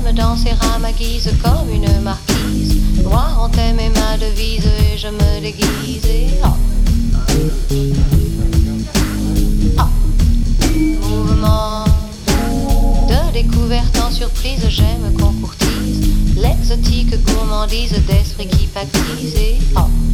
J'aime danser à ma guise comme une marquise. Moi en thème et ma devise et je me déguise et mouvement de découverte en surprise, j'aime qu'on courtise l'exotique gourmandise d'esprit qui pactise et